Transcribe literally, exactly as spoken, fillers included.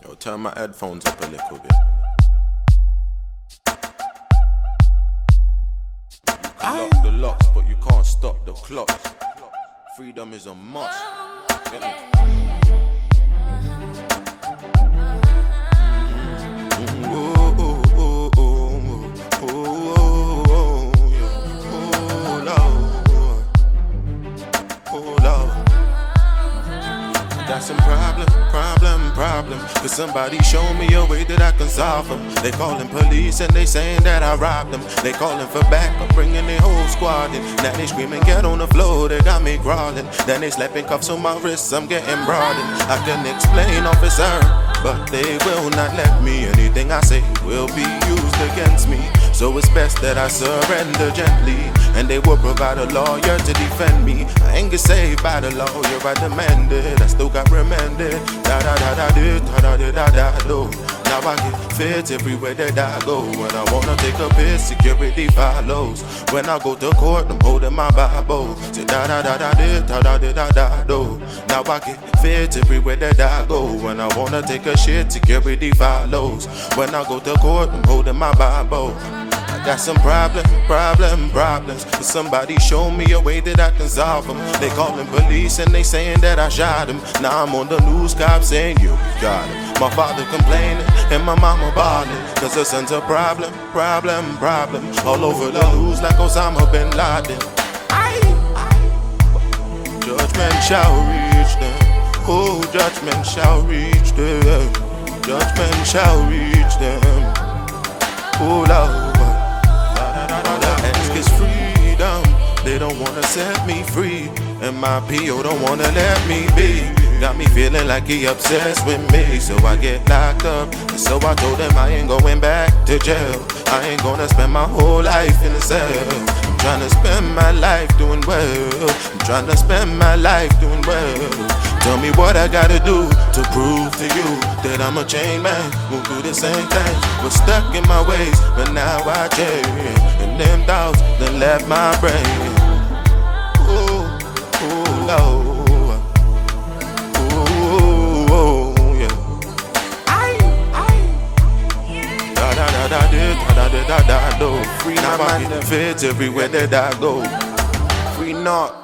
Yo, turn my headphones up a little bit. You can lock the locks, but you can't stop the clocks. Freedom is a must. Get me? Got some problem, problem, problem. Cause somebody show me a way that I can solve them. They calling police and they saying that I robbed them. They calling for backup, bringing their whole squad in. Now they screaming, get on the floor, they got me crawling. Then they slapping cuffs on my wrists, I'm getting broadened. I can explain, officer, but they will not let me. Anything I say will be used against me. So it's best that I surrender gently, and they will provide a lawyer to defend me. I ain't get saved by the lawyer, I demand it. I still got remanded. Da da da da da da da da da do. Now I get fit everywhere that I go. When I wanna take a piss, security follows. When I go to court, I'm holding my Bible. Say da da da da da da da da da do. Now I get fit everywhere that I go. When I wanna take a shit, security follows. When I go to court, I'm holding my Bible. Got some problem, problem, problems. But somebody show me a way that I can solve them. They calling police and they saying that I shot him. Now I'm on the news, cops saying you got him. My father complaining and my mama bawling. Cause her son's a problem, problem, problem. All over the news like Osama bin Laden. Judgment shall reach them. Oh, judgment shall reach them. Judgment shall reach them. Oh, Lord. It's freedom, they don't wanna set me free, and my P O don't wanna let me be. Got me feeling like he obsessed with me, so I get locked up. And so I told him I ain't going back to jail. I ain't gonna spend my whole life in a cell. I'm trying to spend my life doing well. I'm trying to spend my life doing well. Tell me what I gotta do to prove to you that I'm a chain man, won't do the same thing. Was stuck in my ways, but now I change. And them thoughts that left my brain. Ooh, ooh, Lord. Ooh, ooh, yeah. Da da da da da da da da da do. Free now, I get fits everywhere that I go. Free not.